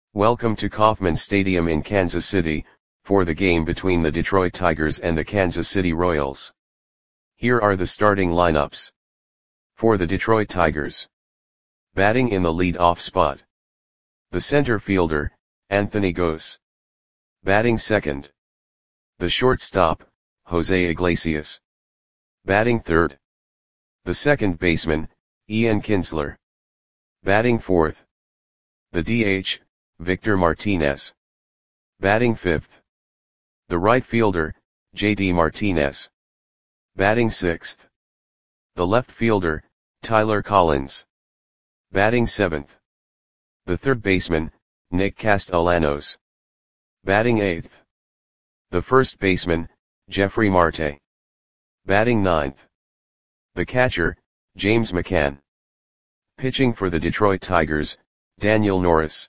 Welcome to Kauffman Stadium in Kansas City, for the game between the Detroit Tigers and the Kansas City Royals. Here are the starting lineups. For the Detroit Tigers. Batting in the lead-off spot. The center fielder, Anthony Gose. Batting second. The shortstop, Jose Iglesias. Batting third. The second baseman, Ian Kinsler. Batting fourth. The DH, Victor Martinez. Batting fifth. The right fielder, JD Martinez. Batting sixth. The left fielder, Tyler Collins. Batting seventh. The third baseman, Nick Castellanos. Batting eighth. The first baseman, Jeffrey Marte. Batting ninth. The catcher, James McCann. Pitching for the Detroit Tigers, Daniel Norris.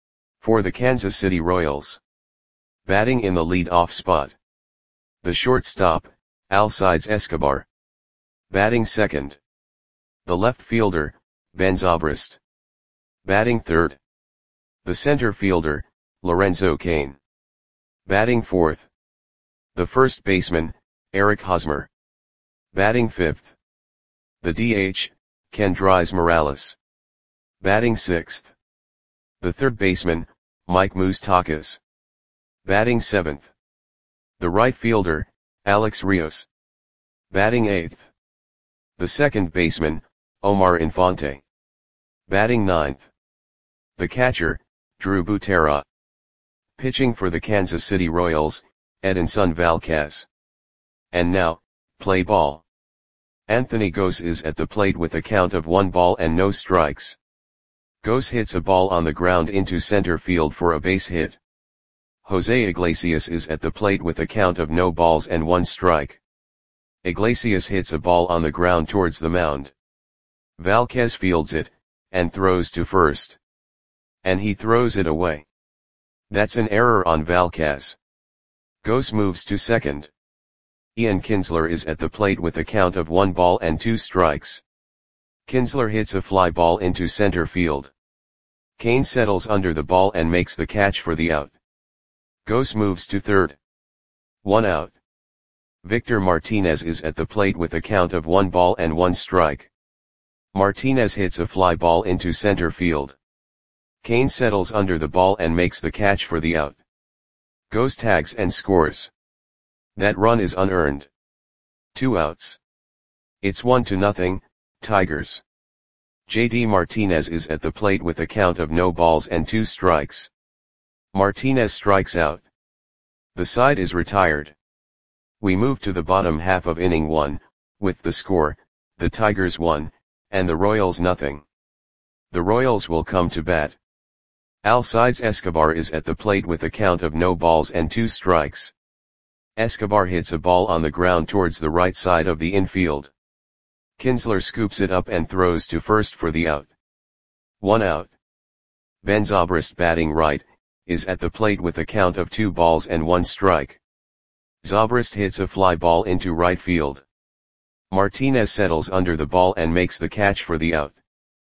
For the Kansas City Royals. Batting in the lead-off spot. The shortstop, Alcides Escobar. Batting second. The left fielder, Ben Zobrist. Batting third. The center fielder, Lorenzo Cain. Batting fourth. The first baseman, Eric Hosmer. Batting fifth. The DH, Kendrys Morales. Batting sixth. The third baseman, Mike Moustakas. Batting seventh. The right fielder, Alex Rios. Batting eighth. The second baseman, Omar Infante. Batting ninth. The catcher, Drew Butera. Pitching for the Kansas City Royals, Edinson Valquez. And now, play ball. Anthony Gose is at the plate with a count of 1 ball and no strikes. Gose hits a ball on the ground into center field for a base hit. Jose Iglesias is at the plate with a count of no balls and 1 strike. Iglesias hits a ball on the ground towards the mound. Valquez fields it, and throws to first. And he throws it away. That's an error on Valquez. Gose moves to second. Ian Kinsler is at the plate with a count of 1 ball and 2 strikes. Kinsler hits a fly ball into center field. Cain settles under the ball and makes the catch for the out. Gose moves to third. 1 out. Victor Martinez is at the plate with a count of 1 ball and 1 strike. Martinez hits a fly ball into center field. Cain settles under the ball and makes the catch for the out. Gose tags and scores. That run is unearned. 2 outs. It's 1-0, Tigers. JD Martinez is at the plate with a count of no balls and 2 strikes. Martinez strikes out. The side is retired. We move to the bottom half of inning 1, with the score, the Tigers 1, and the Royals 0. The Royals will come to bat. Alcides Escobar is at the plate with a count of no balls and 2 strikes. Escobar hits a ball on the ground towards the right side of the infield. Kinsler scoops it up and throws to first for the out. 1 out. Ben Zobrist, batting right, is at the plate with a count of 2 balls and 1 strike. Zobrist hits a fly ball into right field. Martinez settles under the ball and makes the catch for the out.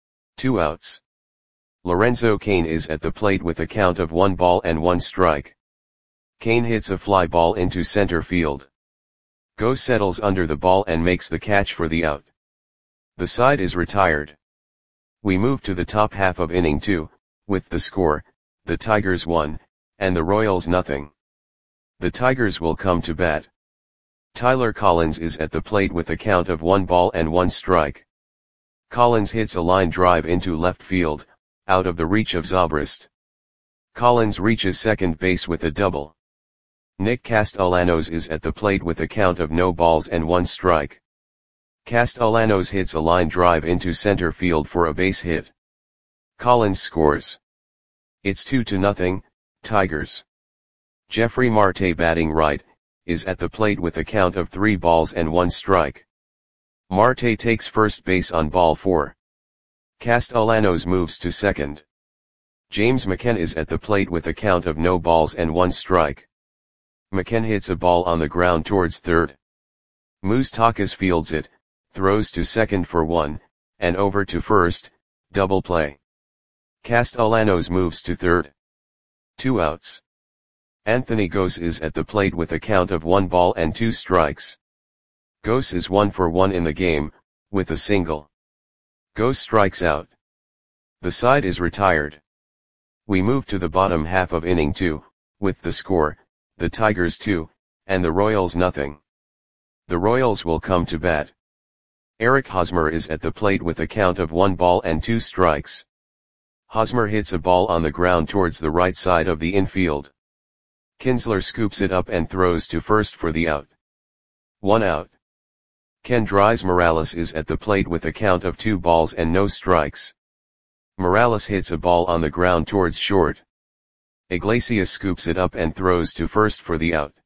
2 outs. Lorenzo Cain is at the plate with a count of 1 ball and 1 strike. Cain hits a fly ball into center field. Gose settles under the ball and makes the catch for the out. The side is retired. We move to the top half of inning 2, with the score, the Tigers 1, and the Royals 0. The Tigers will come to bat. Tyler Collins is at the plate with a count of 1 ball and 1 strike. Collins hits a line drive into left field, out of the reach of Zobrist. Collins reaches second base with a double. Nick Castellanos is at the plate with a count of no balls and 1 strike. Castellanos hits a line drive into center field for a base hit. Collins scores. It's 2-0, Tigers. Jeffrey Marte, batting right, is at the plate with a count of 3 balls and 1 strike. Marte takes first base on ball 4. Castellanos moves to second. James McCann is at the plate with a count of no balls and 1 strike. McCann hits a ball on the ground towards third. Moustakas fields it, throws to second for 1, and over to first, double play. Castellanos moves to third. 2 outs. Anthony Gose is at the plate with a count of 1 ball and 2 strikes. Gose is 1 for 1 in the game, with a single. Gose strikes out. The side is retired. We move to the bottom half of inning 2, with the score, the Tigers 2, and the Royals nothing. The Royals will come to bat. Eric Hosmer is at the plate with a count of 1 ball and 2 strikes. Hosmer hits a ball on the ground towards the right side of the infield. Kinsler scoops it up and throws to first for the out. 1 out. Kendrys Morales is at the plate with a count of 2 balls and no strikes. Morales hits a ball on the ground towards short. Iglesias scoops it up and throws to first for the out.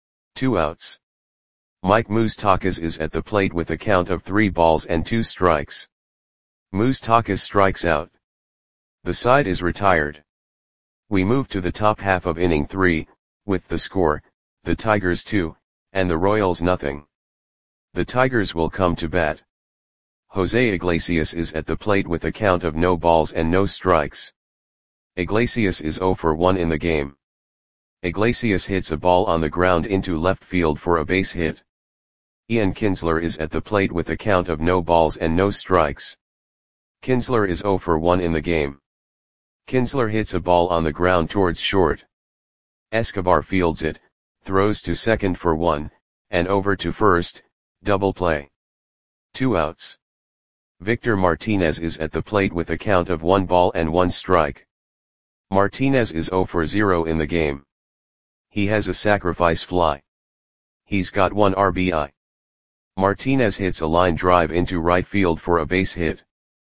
2 outs. Mike Moustakas is at the plate with a count of 3 balls and 2 strikes. Moustakas strikes out. The side is retired. We move to the top half of inning 3, with the score, the Tigers 2, and the Royals nothing. The Tigers will come to bat. Jose Iglesias is at the plate with a count of no balls and no strikes. Iglesias is 0 for 1 in the game. Iglesias hits a ball on the ground into left field for a base hit. Ian Kinsler is at the plate with a count of no balls and no strikes. Kinsler is 0 for 1 in the game. Kinsler hits a ball on the ground towards short. Escobar fields it, throws to second for 1, and over to first, double play. 2 outs. Victor Martinez is at the plate with a count of 1 ball and 1 strike. Martinez is 0 for 0 in the game. He has a sacrifice fly. He's got 1 RBI. Martinez hits a line drive into right field for a base hit.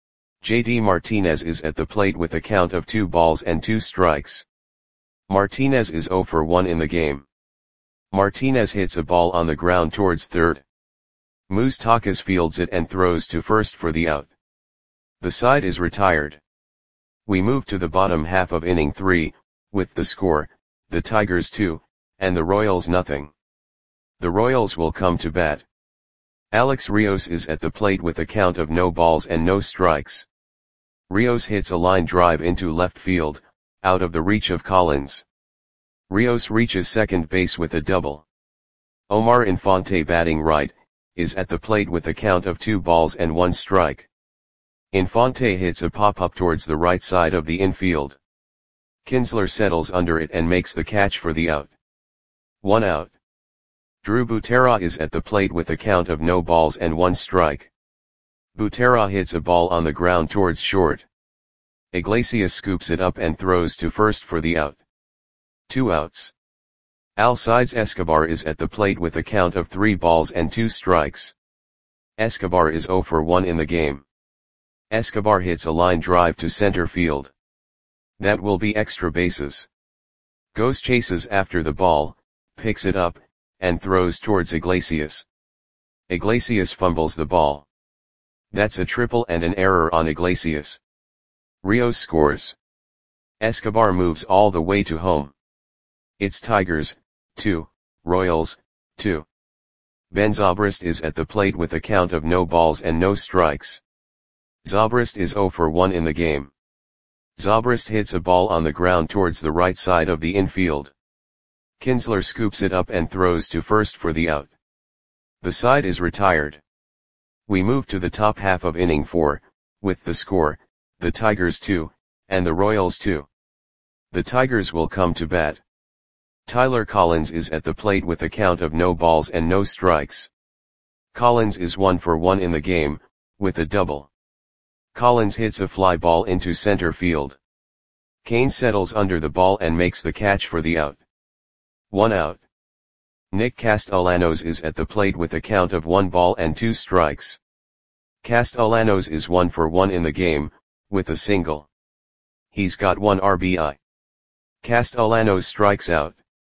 JD Martinez is at the plate with a count of 2 balls and 2 strikes. Martinez is 0 for 1 in the game. Martinez hits a ball on the ground towards third. Moustakas fields it and throws to first for the out. The side is retired. We move to the bottom half of inning 3, with the score, the Tigers 2, and the Royals nothing. The Royals will come to bat. Alex Rios is at the plate with a count of no balls and no strikes. Rios hits a line drive into left field, out of the reach of Collins. Rios reaches second base with a double. Omar Infante, batting right, is at the plate with a count of 2 balls and 1 strike. Infante hits a pop-up towards the right side of the infield. Kinsler settles under it and makes the catch for the out. 1 out. Drew Butera is at the plate with a count of no balls and 1 strike. Butera hits a ball on the ground towards short. Iglesias scoops it up and throws to first for the out. 2 outs. Alcides Escobar is at the plate with a count of 3 balls and 2 strikes. Escobar is 0 for 1 in the game. Escobar hits a line drive to center field. That will be extra bases. Gose chases after the ball, picks it up, and throws towards Iglesias. Iglesias fumbles the ball. That's a triple and an error on Iglesias. Rios scores. Escobar moves all the way to home. It's Tigers, 2, Royals, 2. Ben Zobrist is at the plate with a count of no balls and no strikes. Zobrist is 0 for 1 in the game. Zobrist hits a ball on the ground towards the right side of the infield. Kinsler scoops it up and throws to first for the out. The side is retired. We move to the top half of inning 4, with the score, the Tigers 2, and the Royals 2. The Tigers will come to bat. Tyler Collins is at the plate with a count of no balls and no strikes. Collins is 1 for 1 in the game, with a double. Collins hits a fly ball into center field. Kane settles under the ball and makes the catch for the out. 1 out. Nick Castellanos is at the plate with a count of 1 ball and 2 strikes. Castellanos is 1 for 1 in the game, with a single. He's got 1 RBI. Castellanos strikes out.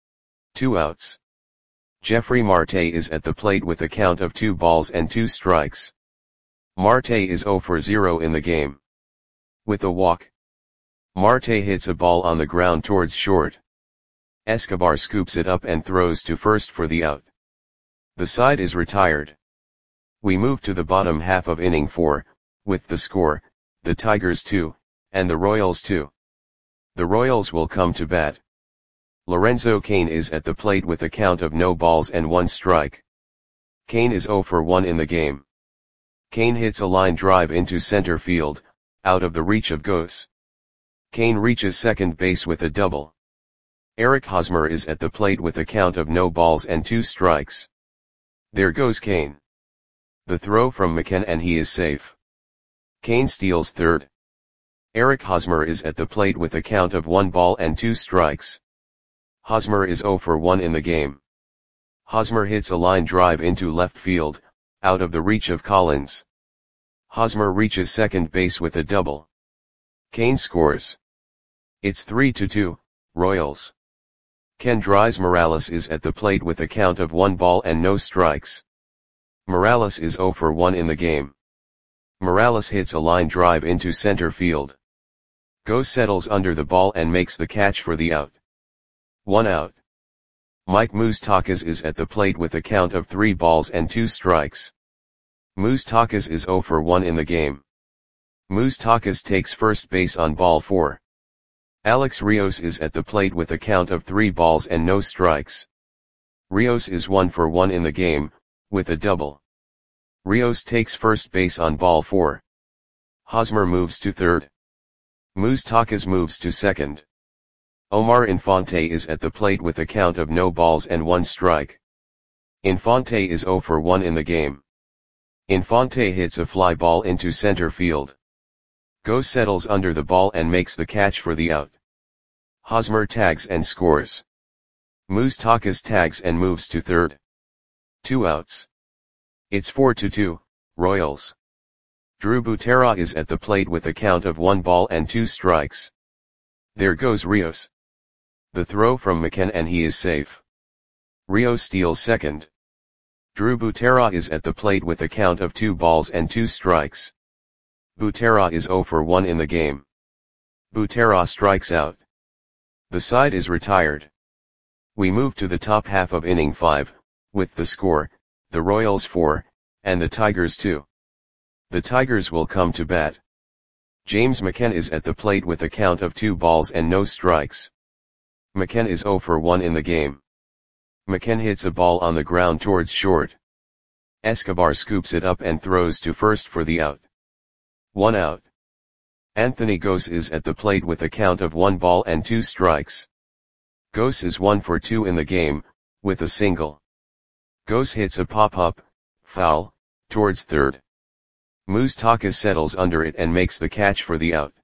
2 outs. Jeffrey Marte is at the plate with a count of 2 balls and 2 strikes. Marte is 0 for 0 in the game. With a walk. Marte hits a ball on the ground towards short. Escobar scoops it up and throws to first for the out. The side is retired. We move to the bottom half of inning 4, with the score, the Tigers 2, and the Royals 2. The Royals will come to bat. Lorenzo Cain is at the plate with a count of no balls and 1 strike. Cain is 0 for 1 in the game. Cain hits a line drive into center field, out of the reach of Gose. Cain reaches second base with a double. Eric Hosmer is at the plate with a count of no balls and 2 strikes. There goes Cain. The throw from McCann and he is safe. Cain steals third. Eric Hosmer is at the plate with a count of 1 ball and 2 strikes. Hosmer is 0 for 1 in the game. Hosmer hits a line drive into left field, out of the reach of Collins. Hosmer reaches second base with a double. Cain scores. It's 3-2, Royals. Kendrys Morales is at the plate with a count of 1 ball and no strikes. Morales is 0 for 1 in the game. Morales hits a line drive into center field. Gose settles under the ball and makes the catch for the out. 1 out. Mike Moustakas is at the plate with a count of 3 balls and 2 strikes. Moustakas is 0 for 1 in the game. Moustakas takes first base on ball 4. Alex Rios is at the plate with a count of 3 balls and no strikes. Rios is 1 for 1 in the game, with a double. Rios takes first base on ball 4. Hosmer moves to third. Moustakas moves to second. Omar Infante is at the plate with a count of no balls and 1 strike. Infante is 0 for 1 in the game. Infante hits a fly ball into center field. Gose settles under the ball and makes the catch for the out. Hosmer tags and scores. Moustakas tags and moves to third. 2 outs. It's 4-2, Royals. Drew Butera is at the plate with a count of 1 ball and 2 strikes. There goes Rios. The throw from McCann and he is safe. Rios steals second. Drew Butera is at the plate with a count of 2 balls and 2 strikes. Butera is 0 for 1 in the game. Butera strikes out. The side is retired. We move to the top half of inning 5, with the score, the Royals 4, and the Tigers 2. The Tigers will come to bat. James McCann is at the plate with a count of 2 balls and no strikes. McCann is 0 for 1 in the game. McCann hits a ball on the ground towards short. Escobar scoops it up and throws to first for the out. 1 out. Anthony Gose is at the plate with a count of 1 ball and 2 strikes. Gose is 1 for 2 in the game, with a single. Gose hits a pop-up, foul, towards third. Moustakas settles under it and makes the catch for the out.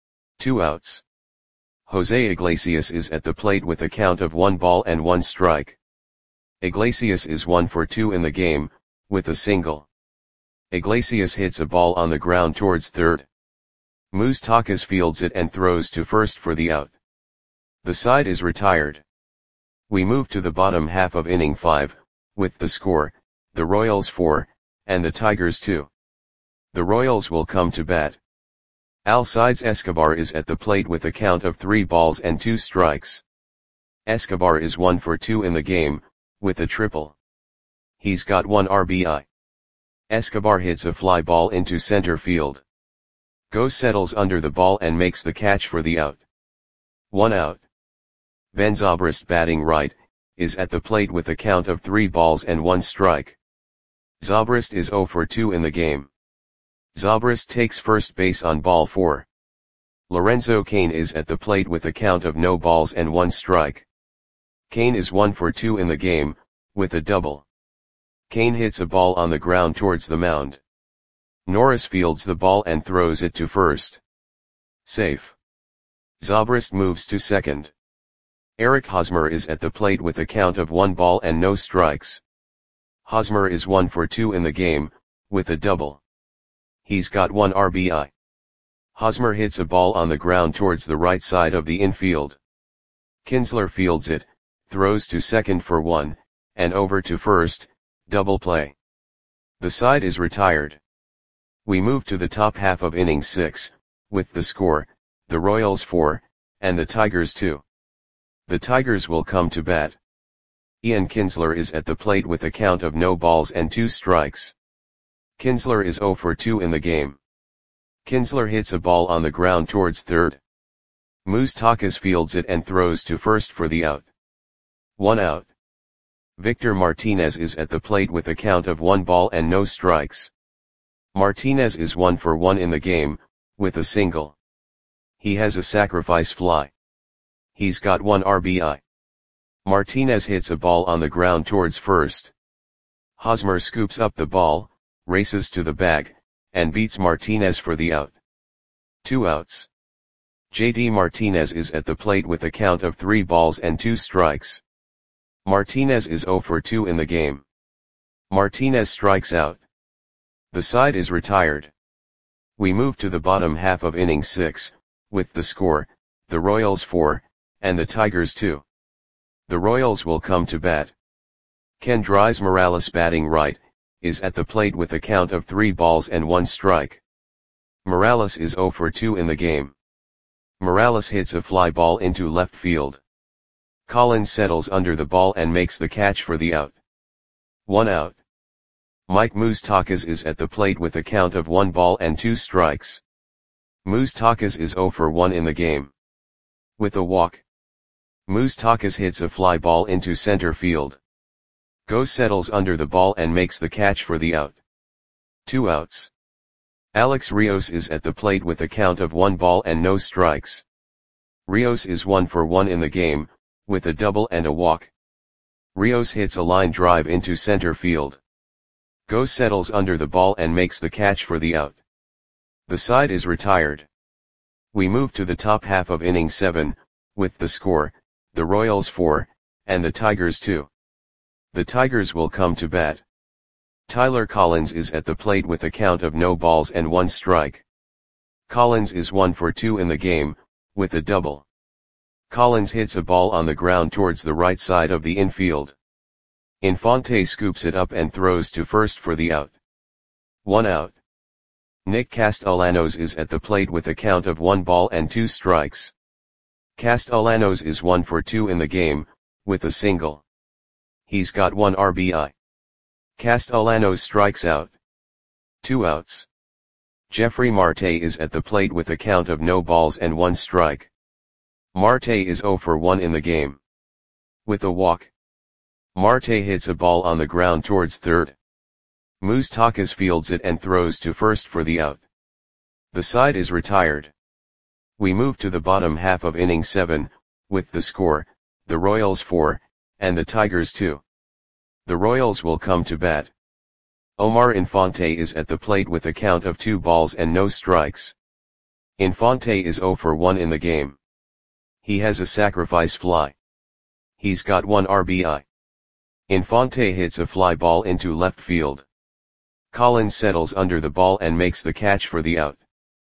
2 outs. Jose Iglesias is at the plate with a count of 1 ball and 1 strike. Iglesias is 1 for 2 in the game, with a single. Iglesias hits a ball on the ground towards third. Moustakas fields it and throws to first for the out. The side is retired. We move to the bottom half of inning 5, with the score, the Royals 4, and the Tigers 2. The Royals will come to bat. Alcides Escobar is at the plate with a count of 3 balls and 2 strikes. Escobar is 1 for 2 in the game, with a triple. He's got 1 RBI. Escobar hits a fly ball into center field. Gose settles under the ball and makes the catch for the out. 1 out. Ben Zobrist, batting right, is at the plate with a count of 3 balls and 1 strike. Zobrist is 0 for 2 in the game. Zobrist takes first base on ball 4. Lorenzo Cain is at the plate with a count of no balls and 1 strike. Cain is 1 for 2 in the game, with a double. Cain hits a ball on the ground towards the mound. Norris fields the ball and throws it to first. Safe. Zobrist moves to second. Eric Hosmer is at the plate with a count of 1 ball and no strikes. Hosmer is 1 for 2 in the game, with a double. He's got 1 RBI. Hosmer hits a ball on the ground towards the right side of the infield. Kinsler fields it, throws to second for 1, and over to first, double play. The side is retired. We move to the top half of inning 6, with the score, the Royals 4, and the Tigers 2. The Tigers will come to bat. Ian Kinsler is at the plate with a count of no balls and 2 strikes. Kinsler is 0 for 2 in the game. Kinsler hits a ball on the ground towards third. Moustakas fields it and throws to first for the out. 1 out. Victor Martinez is at the plate with a count of 1 ball and no strikes. Martinez is 1 for 1 in the game, with a single. He has a sacrifice fly. He's got 1 RBI. Martinez hits a ball on the ground towards first. Hosmer scoops up the ball, races to the bag, and beats Martinez for the out. 2 outs. JD Martinez is at the plate with a count of 3 balls and 2 strikes. Martinez is 0 for 2 in the game. Martinez strikes out. The side is retired. We move to the bottom half of inning 6, with the score, the Royals 4, and the Tigers 2. The Royals will come to bat. Kendrys Morales, batting right, is at the plate with a count of 3 balls and 1 strike. Morales is 0 for 2 in the game. Morales hits a fly ball into left field. Collins settles under the ball and makes the catch for the out. 1 out. Mike Moustakas is at the plate with a count of 1 ball and 2 strikes. Moustakas is 0 for 1 in the game. With a walk. Moustakas hits a fly ball into center field. Goes settles under the ball and makes the catch for the out. 2 outs. Alex Rios is at the plate with a count of 1 ball and no strikes. Rios is 1 for 1 in the game, with a double and a walk. Rios hits a line drive into center field. Goes settles under the ball and makes the catch for the out. The side is retired. We move to the top half of inning 7, with the score, the Royals 4, and the Tigers 2. The Tigers will come to bat. Tyler Collins is at the plate with a count of no balls and 1 strike. Collins is 1 for 2 in the game, with a double. Collins hits a ball on the ground towards the right side of the infield. Infante scoops it up and throws to first for the out. 1 out. Nick Castellanos is at the plate with a count of 1 ball and 2 strikes. Castellanos is 1 for 2 in the game, with a single. He's got 1 RBI. Castellanos strikes out. 2 outs. Jeffrey Marte is at the plate with a count of no balls and 1 strike. Marte is 0 for 1 in the game. With a walk. Marte hits a ball on the ground towards third. Moustakas fields it and throws to first for the out. The side is retired. We move to the bottom half of inning 7, with the score, the Royals 4, and the Tigers 2. The Royals will come to bat. Omar Infante is at the plate with a count of 2 balls and no strikes. Infante is 0 for 1 in the game. He has a sacrifice fly. He's got 1 RBI. Infante hits a fly ball into left field. Collins settles under the ball and makes the catch for the out.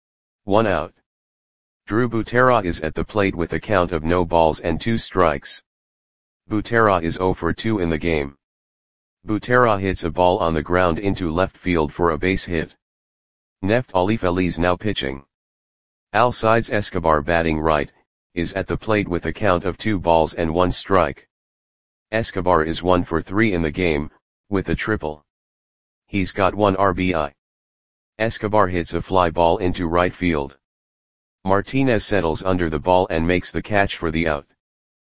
1 out. Drew Butera is at the plate with a count of no balls and 2 strikes. Butera is 0 for 2 in the game. Butera hits a ball on the ground into left field for a base hit. Neftali Feliz now pitching. Alcides Escobar, batting right, is at the plate with a count of 2 balls and 1 strike. Escobar is 1 for 3 in the game, with a triple. He's got 1 RBI. Escobar hits a fly ball into right field. Martinez settles under the ball and makes the catch for the out.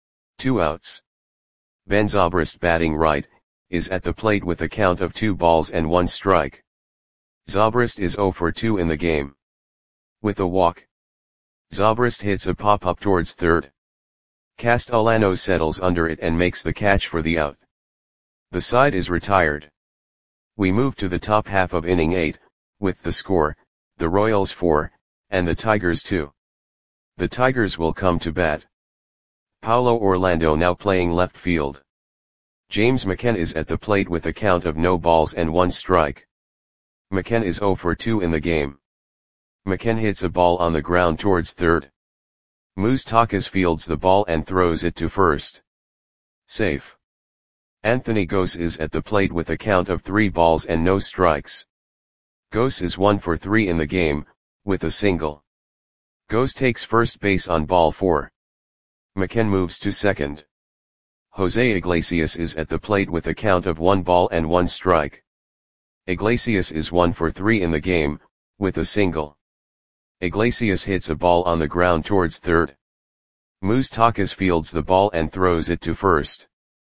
2 outs. Ben Zobrist, batting right, is at the plate with a count of 2 balls and 1 strike. Zobrist is 0 for 2 in the game. With a walk. Zobrist hits a pop-up towards third. Castellanos settles under it and makes the catch for the out. The side is retired. We move to the top half of inning 8, with the score, the Royals 4, and the Tigers 2. The Tigers will come to bat. Paulo Orlando now playing left field. James McCann is at the plate with a count of no balls and 1 strike. McCann is 0 for 2 in the game. McCann hits a ball on the ground towards third. Moustakas fields the ball and throws it to first. Safe. Anthony Gose is at the plate with a count of 3 balls and no strikes. Gose is 1 for 3 in the game, with a single. Gose takes first base on ball 4. McCann moves to second. Jose Iglesias is at the plate with a count of 1 ball and 1 strike. Iglesias is 1 for 3 in the game, with a single. Iglesias hits a ball on the ground towards third. Moustakas fields the ball and throws it to first.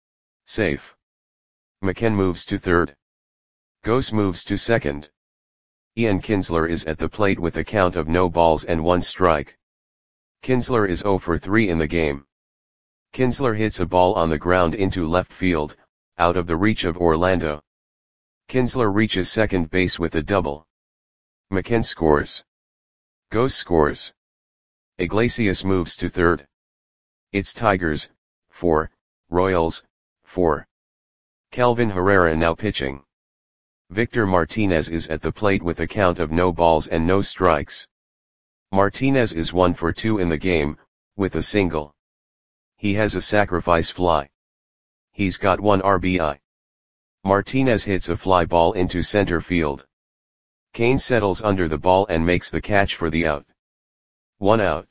Safe. McKen moves to third. Gose moves to second. Ian Kinsler is at the plate with a count of no balls and 1 strike. Kinsler is 0 for 3 in the game. Kinsler hits a ball on the ground into left field, out of the reach of Orlando. Kinsler reaches second base with a double. McKen scores. Gose scores. Iglesias moves to third. It's Tigers, 4, Royals, 4. Kelvin Herrera now pitching. Victor Martinez is at the plate with a count of no balls and no strikes. Martinez is 1 for 2 in the game, with a single. He has a sacrifice fly. He's got 1 RBI. Martinez hits a fly ball into center field. Kane settles under the ball and makes the catch for the out. 1 out.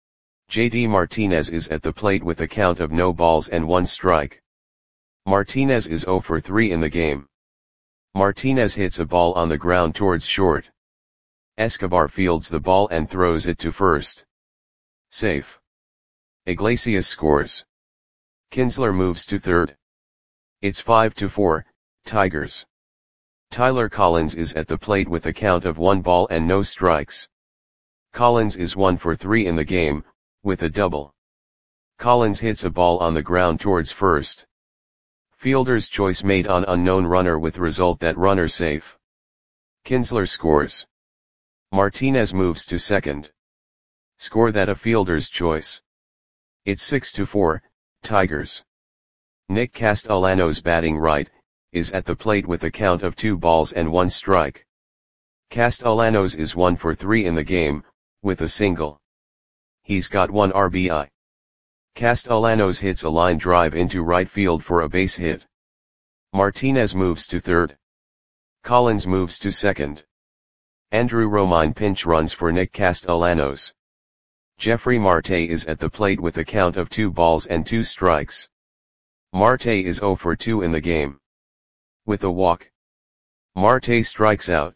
JD Martinez is at the plate with a count of no balls and 1 strike. Martinez is 0 for 3 in the game. Martinez hits a ball on the ground towards short. Escobar fields the ball and throws it to first. Safe. Iglesias scores. Kinsler moves to third. It's 5-4, Tigers. Tyler Collins is at the plate with a count of 1 ball and no strikes. Collins is 1 for 3 in the game, with a double. Collins hits a ball on the ground towards first. Fielder's choice made on unknown runner with result that runner safe. Kinsler scores. Martinez moves to second. Score that a fielder's choice. It's 6-4, Tigers. Nick Castellanos batting right, is at the plate with a count of 2 balls and 1 strike. Castellanos is 1 for 3 in the game, with a single. He's got 1 RBI. Castellanos hits a line drive into right field for a base hit. Martinez moves to third. Collins moves to second. Andrew Romine pinch runs for Nick Castellanos. Jeffrey Marte is at the plate with a count of 2 balls and 2 strikes. Marte is 0 for 2 in the game. With a walk. Marte strikes out.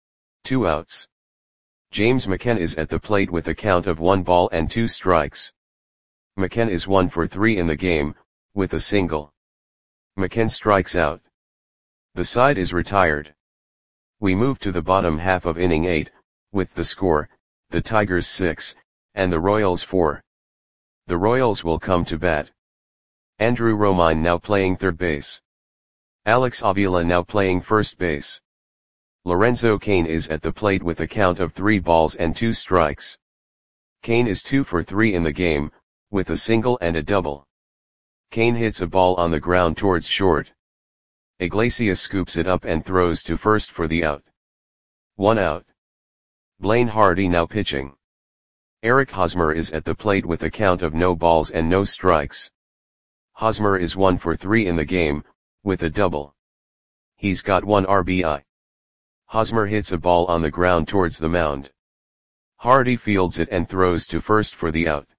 2 outs. James McKen is at the plate with a count of 1 ball and 2 strikes. McKen is 1 for 3 in the game, with a single. McKen strikes out. The side is retired. We move to the bottom half of inning 8, with the score, the Tigers 6, and the Royals 4. The Royals will come to bat. Andrew Romine now playing third base. Alex Avila now playing first base. Lorenzo Cain is at the plate with a count of 3 balls and 2 strikes. Cain is 2 for 3 in the game, with a single and a double. Cain hits a ball on the ground towards short. Iglesias scoops it up and throws to first for the out. 1 out. Blaine Hardy now pitching. Eric Hosmer is at the plate with a count of no balls and no strikes. Hosmer is 1 for 3 in the game, with a double. He's got 1 RBI. Hosmer hits a ball on the ground towards the mound. Hardy fields it and throws to first for the out.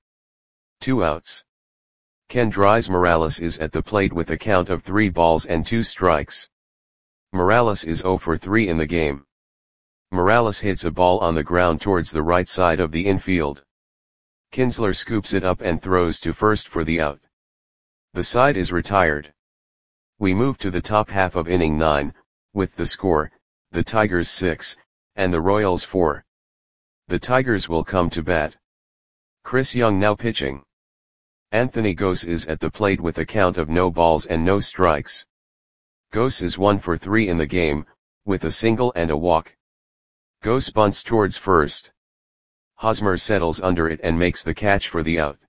2 outs. Kendrys Morales is at the plate with a count of 3 balls and 2 strikes. Morales is 0 for 3 in the game. Morales hits a ball on the ground towards the right side of the infield. Kinsler scoops it up and throws to first for the out. The side is retired. We move to the top half of inning 9, with the score, the Tigers 6, and the Royals 4. The Tigers will come to bat. Chris Young now pitching. Anthony Gose is at the plate with a count of no balls and no strikes. Gose is 1 for 3 in the game, with a single and a walk. Gose bunts towards first. Hosmer settles under it and makes the catch for the out.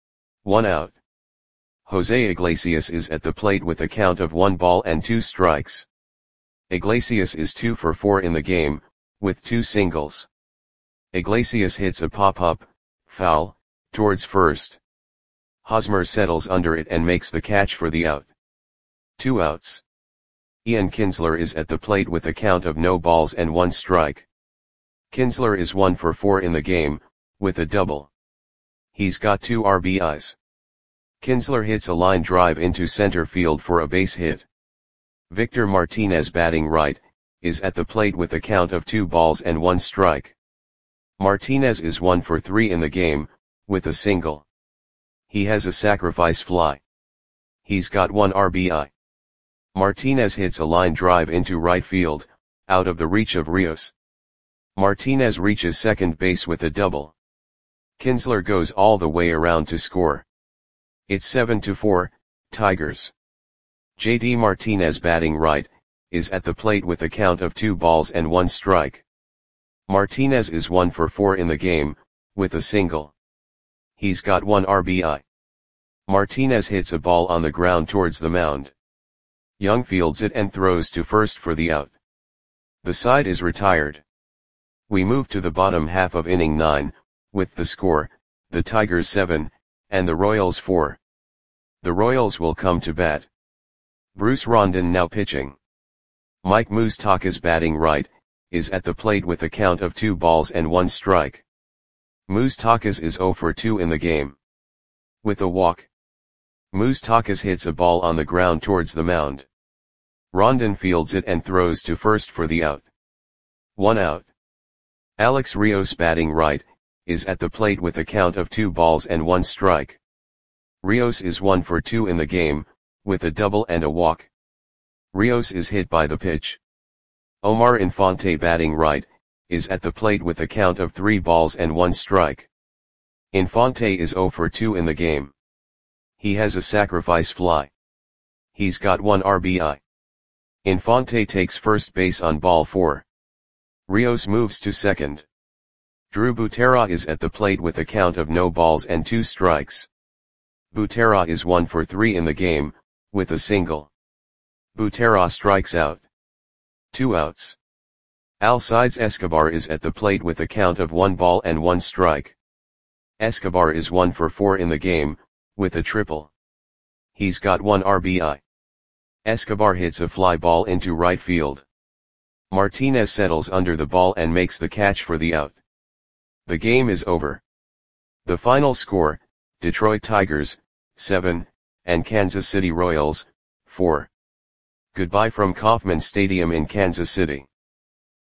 1 out. Jose Iglesias is at the plate with a count of 1 ball and 2 strikes. Iglesias is 2 for 4 in the game, with 2 singles. Iglesias hits a pop-up, foul, towards first. Hosmer settles under it and makes the catch for the out. 2 outs. Ian Kinsler is at the plate with a count of no balls and 1 strike. Kinsler is 1 for 4 in the game, with a double. He's got 2 RBIs. Kinsler hits a line drive into center field for a base hit. Victor Martinez batting right, is at the plate with a count of 2 balls and 1 strike. Martinez is 1 for 3 in the game, with a single. He has a sacrifice fly. He's got 1 RBI. Martinez hits a line drive into right field, out of the reach of Rios. Martinez reaches second base with a double. Kinsler goes all the way around to score. It's 7-4, Tigers. JD Martinez batting right, is at the plate with a count of 2 balls and 1 strike. Martinez is 1 for 4 in the game, with a single. He's got 1 RBI. Martinez hits a ball on the ground towards the mound. Young fields it and throws to first for the out. The side is retired. We move to the bottom half of inning 9, with the score, the Tigers 7, and the Royals 4. The Royals will come to bat. Bruce Rondon now pitching. Mike Moustakas batting right, is at the plate with a count of 2 balls and 1 strike. Moustakas is 0 for 2 in the game. With a walk. Moustakas hits a ball on the ground towards the mound. Rondon fields it and throws to first for the out. 1 out. Alex Rios batting right, is at the plate with a count of 2 balls and 1 strike. Rios is 1 for 2 in the game, with a double and a walk. Rios is hit by the pitch. Omar Infante batting right, is at the plate with a count of 3 balls and 1 strike. Infante is 0 for 2 in the game. He has a sacrifice fly. He's got 1 RBI. Infante takes first base on ball 4. Rios moves to second. Drew Butera is at the plate with a count of no balls and 2 strikes. Butera is 1 for 3 in the game, with a single. Butera strikes out. 2 outs. Alcides Escobar is at the plate with a count of 1 ball and 1 strike. Escobar is 1 for 4 in the game, with a triple. He's got 1 RBI. Escobar hits a fly ball into right field. Martinez settles under the ball and makes the catch for the out. The game is over. The final score, Detroit Tigers, 7, and Kansas City Royals, 4. Goodbye from Kauffman Stadium in Kansas City.